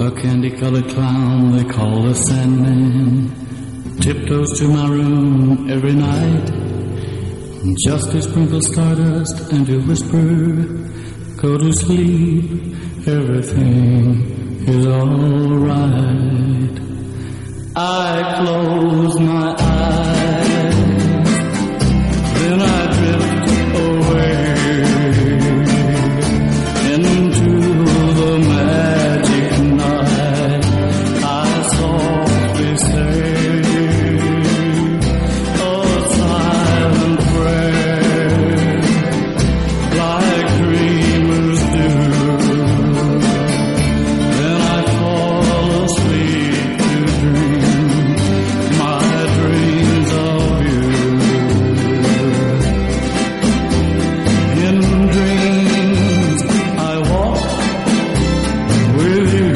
A candy-colored clown they call the Sandman tiptoes to my room every night just to sprinkle stardust and to whisper, go to sleep, everything is all right. I close my eyes, then I drift away into the magic night. I softly say a silent prayer like dreamers do. Then I fall asleep to dream my dreams of you. In dreams I walk with you.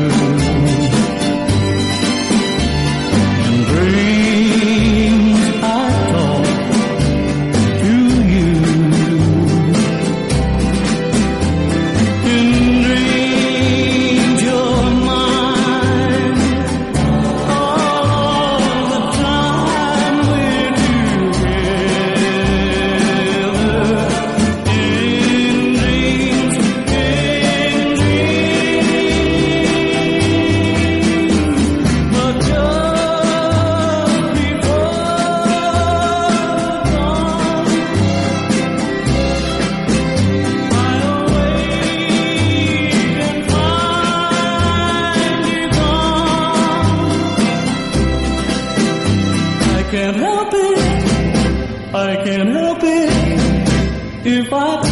In dreams I talk to you. In dreams you're mine all the time we're together. In dreams, but just before dawn, I awake and find you gone. I can't help it if I